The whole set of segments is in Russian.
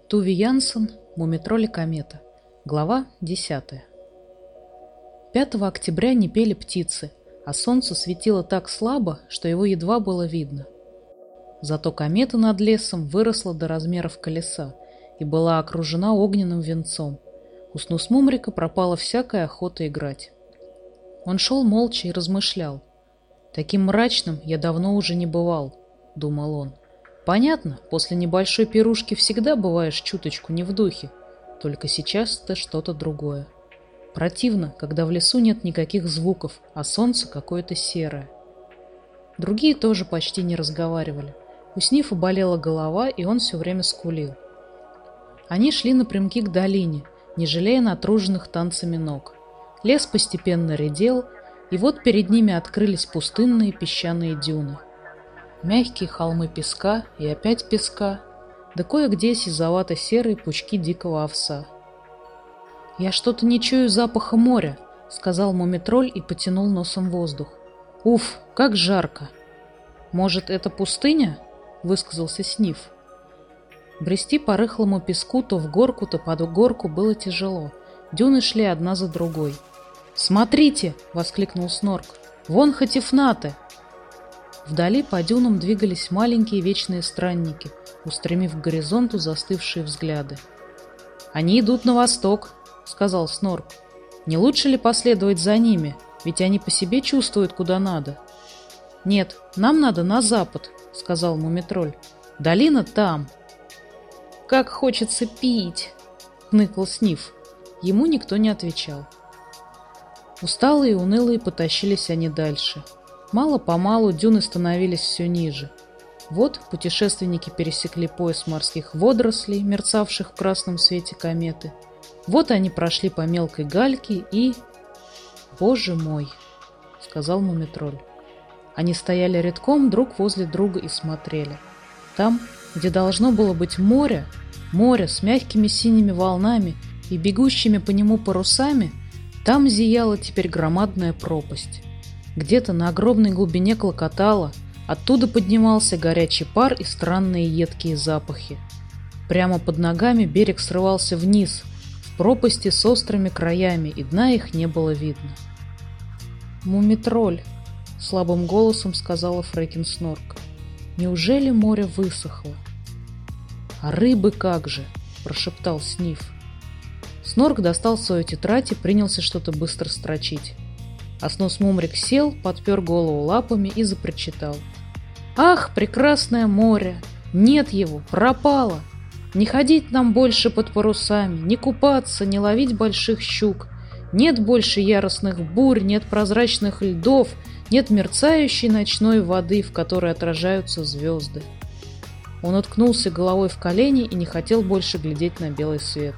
Туви Янсен, Мумитроль и комета. Глава 10. 5 октября не пели птицы, а солнце светило так слабо, что его едва было видно. Зато комета над лесом выросла до размеров колеса и была окружена огненным венцом. У Снусмумрика пропала всякая охота играть. Он шел молча и размышлял. «Таким мрачным я давно уже не бывал», — думал он. «Понятно, после небольшой пирушки всегда бываешь чуточку не в духе, только сейчас это что-то другое. Противно, когда в лесу нет никаких звуков, а солнце какое-то серое». Другие тоже почти не разговаривали. У Снифа болела голова, и он все время скулил. Они шли напрямки к долине, не жалея натруженных танцами ног. Лес постепенно редел, и вот перед ними открылись пустынные песчаные дюны. Мягкие холмы песка и опять песка, да кое-где сизовато-серые пучки дикого овса. «Я что-то не чую запаха моря», — сказал Мумитроль и потянул носом воздух. «Уф, как жарко!» «Может, это пустыня?» — высказался Сниф. Брести по рыхлому песку то в горку, то под горку было тяжело. Дюны шли одна за другой. «Смотрите!» — воскликнул Снорк. «Вон Хатифнаты!» Вдали по дюнам двигались маленькие вечные странники, устремив к горизонту застывшие взгляды. «Они идут на восток», — сказал Снорк. «Не лучше ли последовать за ними? Ведь они по себе чувствуют, куда надо». «Нет, нам надо на запад», — сказал Мумитроль. «Долина там». «Как хочется пить», — хныкал Сниф. Ему никто не отвечал. Усталые и унылые потащились они дальше. Мало-помалу дюны становились все ниже. Вот путешественники пересекли пояс морских водорослей, мерцавших в красном свете кометы. Вот они прошли по мелкой гальке и... «Боже мой!» — сказал Мумитроль. Они стояли рядком друг возле друга и смотрели. Там, где должно было быть море, море с мягкими синими волнами и бегущими по нему парусами, там зияла теперь громадная пропасть. Где-то на огромной глубине клокотало, оттуда поднимался горячий пар и странные едкие запахи. Прямо под ногами берег срывался вниз, в пропасти с острыми краями, и дна их не было видно. «Мумитроль», — слабым голосом сказала Фрекен Снорк, — «неужели море высохло?» «А рыбы как же?» — прошептал Сниф. Снорк достал свою тетрадь и принялся что-то быстро строчить. А Снусмумрик сел, подпер голову лапами и запричитал. «Ах, прекрасное море! Нет его, пропало! Не ходить нам больше под парусами, не купаться, не ловить больших щук. Нет больше яростных бурь, нет прозрачных льдов, нет мерцающей ночной воды, в которой отражаются звезды». Он уткнулся головой в колени и не хотел больше глядеть на белый свет.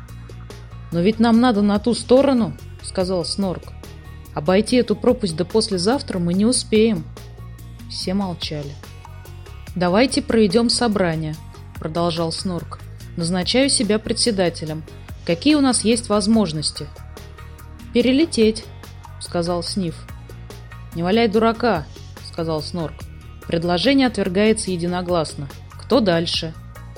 «Но ведь нам надо на ту сторону», — сказал Снорк. «Обойти эту пропасть до послезавтра мы не успеем». Все молчали. «Давайте проведем собрание», — продолжал Снорк. «Назначаю себя председателем. Какие у нас есть возможности?» «Перелететь», — сказал Сниф. «Не валяй дурака», — сказал Снорк. «Предложение отвергается единогласно. Кто дальше?»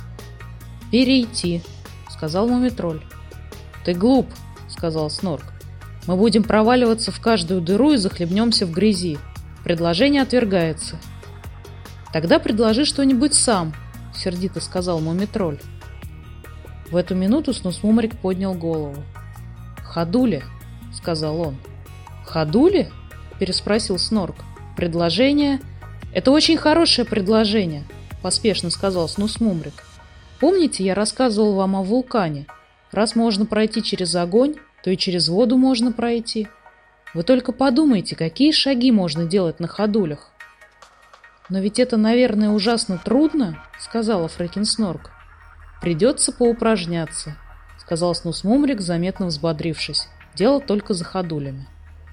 «Перейти», — сказал Мумитроль. «Ты глуп», — сказал Снорк. «Мы будем проваливаться в каждую дыру и захлебнемся в грязи. Предложение отвергается». «Тогда предложи что-нибудь сам», — сердито сказал Мумитроль. В эту минуту Снусмумрик поднял голову. «Ходули», — сказал он. «Ходули?» — переспросил Снорк. «Предложение? Это очень хорошее предложение», — поспешно сказал Снусмумрик. «Помните, я рассказывал вам о вулкане? Раз можно пройти через огонь, то и через воду можно пройти. Вы только подумайте, какие шаги можно делать на ходулях». «Но ведь это, наверное, ужасно трудно», — сказала Фрекен Снорк. «Придется поупражняться», — сказал Снусмумрик, заметно взбодрившись. «Дело только за ходулями».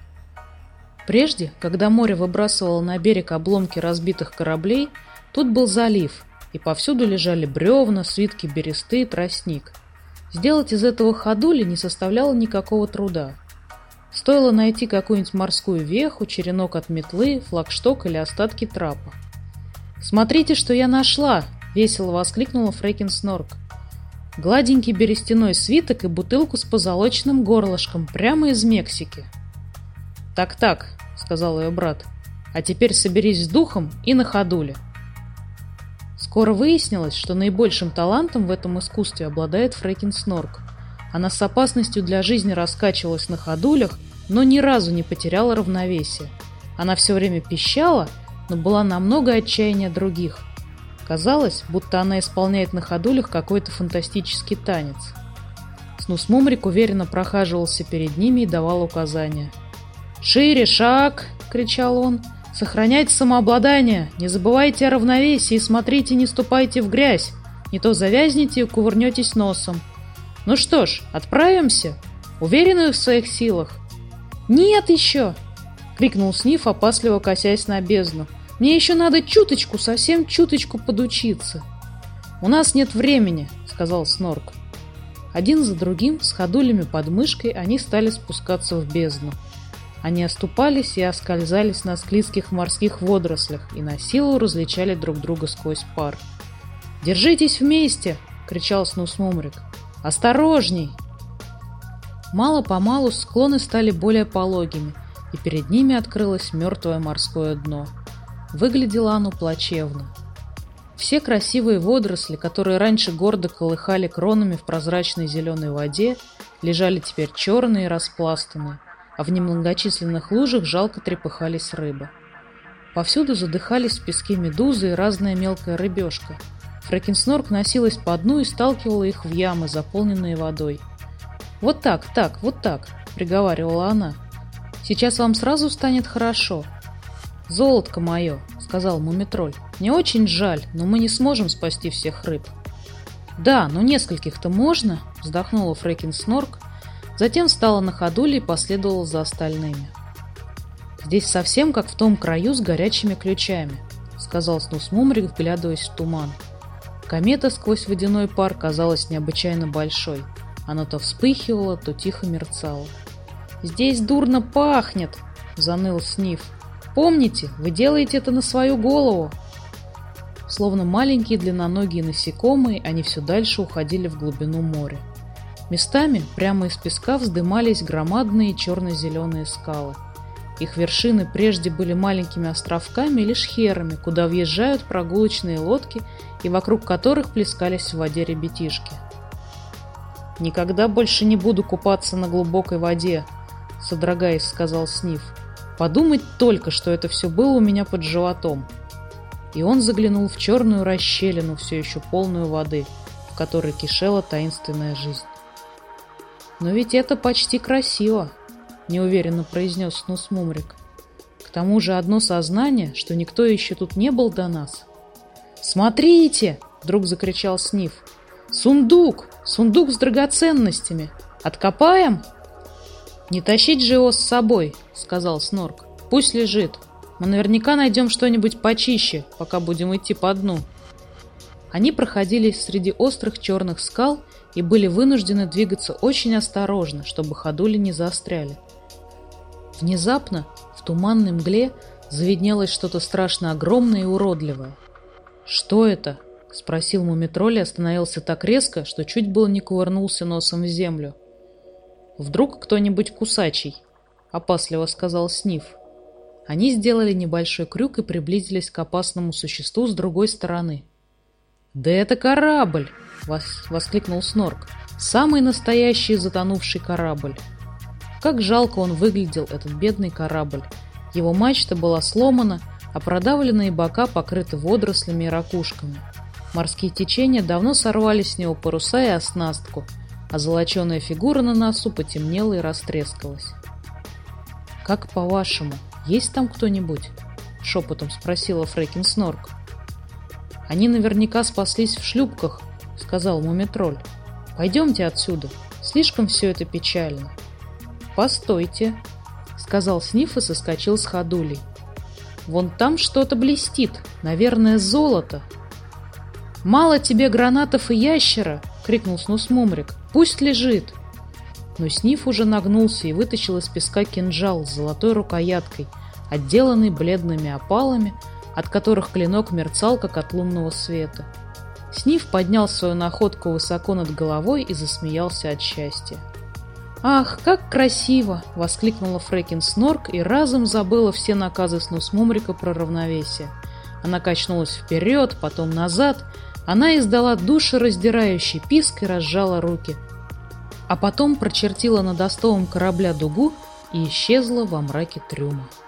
Прежде, когда море выбрасывало на берег обломки разбитых кораблей, тут был залив, и повсюду лежали бревна, свитки бересты и тростник. Сделать из этого ходули не составляло никакого труда. Стоило найти какую-нибудь морскую веху, черенок от метлы, флагшток или остатки трапа. «Смотрите, что я нашла!» — весело воскликнула Фрекен Снорк. гладенький берестяной свиток и бутылку с позолоченным горлышком прямо из Мексики. «Так-так», — сказал ее брат, — «а теперь соберись с духом и на ходуле». Скоро выяснилось, что наибольшим талантом в этом искусстве обладает Фрекен Снорк. Она с опасностью для жизни раскачивалась на ходулях, но ни разу не потеряла равновесие. Она все время пищала, но была намного отчаяннее других. Казалось, будто она исполняет на ходулях какой-то фантастический танец. Снус Мумрик уверенно прохаживался перед ними и давал указания. «Шире шаг!» — кричал он. «Сохраняйте самообладание, не забывайте о равновесии и смотрите, не ступайте в грязь, не то завязнете и кувырнетесь носом. Ну что ж, отправимся? Уверены в своих силах?» «Нет еще!» — крикнул Сниф, опасливо косясь на бездну. «Мне еще надо чуточку, совсем чуточку подучиться». «У нас нет времени», — сказал Снорк. Один за другим, с ходулями под мышкой, они стали спускаться в бездну. Они оступались и оскользались на склизких морских водорослях и на силу различали друг друга сквозь пар. «Держитесь вместе!» — кричал Снус Мумрик. «Осторожней!» Мало-помалу склоны стали более пологими, и перед ними открылось мертвое морское дно. Выглядело оно плачевно. Все красивые водоросли, которые раньше гордо колыхали кронами в прозрачной зеленой воде, лежали теперь черные и распластанные, а в немногочисленных лужах жалко трепыхались рыбы. Повсюду задыхались в песке медузы и разная мелкая рыбешка. Фрекен Снорк носилась по дну и сталкивала их в ямы, заполненные водой. «Вот так, вот так», — приговаривала она. «Сейчас вам сразу станет хорошо». «Золотко мое», — сказал Мумитроль, — «мне очень жаль, но мы не сможем спасти всех рыб». «Да, но нескольких-то можно», — вздохнула Фрекен Снорк, затем встала на ходули и последовала за остальными. «Здесь совсем как в том краю с горячими ключами», — сказал Снус Мумрик, вглядываясь в туман. Комета сквозь водяной пар казалась необычайно большой. Она то вспыхивала, то тихо мерцала. «Здесь дурно пахнет», — заныл Сниф. «Помните, вы делаете это на свою голову». Словно маленькие длинноногие насекомые, они все дальше уходили в глубину моря. Местами прямо из песка вздымались громадные черно-зеленые скалы. Их вершины прежде были маленькими островками или шхерами, куда въезжают прогулочные лодки и вокруг которых плескались в воде ребятишки. «Никогда больше не буду купаться на глубокой воде», — содрогаясь, сказал Сниф. «Подумать только, что это все было у меня под животом». И он заглянул в черную расщелину, все еще полную воды, в которой кишела таинственная жизнь. «Но ведь это почти красиво», — неуверенно произнес Снус Мумрик. «К тому же одно сознание, что никто еще тут не был до нас». «Смотрите!» — вдруг закричал Сниф. «Сундук! Сундук с драгоценностями! Откопаем?» «Не тащить же его с собой», — сказал Снорк. «Пусть лежит. Мы наверняка найдем что-нибудь почище, пока будем идти по дну». Они проходили среди острых черных скал и были вынуждены двигаться очень осторожно, чтобы ходули не застряли. Внезапно в туманной мгле завиднелось что-то страшно огромное и уродливое. «Что это?» — спросил Мумитроль и остановился так резко, что чуть было не кувырнулся носом в землю. «Вдруг кто-нибудь кусачий?» — опасливо сказал Сниф. Они сделали небольшой крюк и приблизились к опасному существу с другой стороны. «Да это корабль!» — воскликнул Снорк. «Самый настоящий затонувший корабль!» Как жалко он выглядел, этот бедный корабль. Его мачта была сломана, а продавленные бока покрыты водорослями и ракушками. Морские течения давно сорвали с него паруса и оснастку, а золоченая фигура на носу потемнела и растрескалась. «Как по-вашему, есть там кто-нибудь?» — шепотом спросила Фрекен Снорк. «Они наверняка спаслись в шлюпках», — сказал Мумитроль. «Пойдемте отсюда, слишком все это печально». «Постойте», — сказал Сниф и соскочил с ходулей. «Вон там что-то блестит, наверное, золото». «Мало тебе гранатов и ящера!» — крикнул Снус Мумрик. «Пусть лежит!» Но Сниф уже нагнулся и вытащил из песка кинжал с золотой рукояткой, отделанный бледными опалами, от которых клинок мерцал, как от лунного света. Сниф поднял свою находку высоко над головой и засмеялся от счастья. «Ах, как красиво!» — воскликнула Фрекен Снорк и разом забыла все наказы Снусмумрика про равновесие. Она качнулась вперед, потом назад. Она издала душераздирающий писк и разжала руки. А потом прочертила над остовом корабля дугу и исчезла во мраке трюма.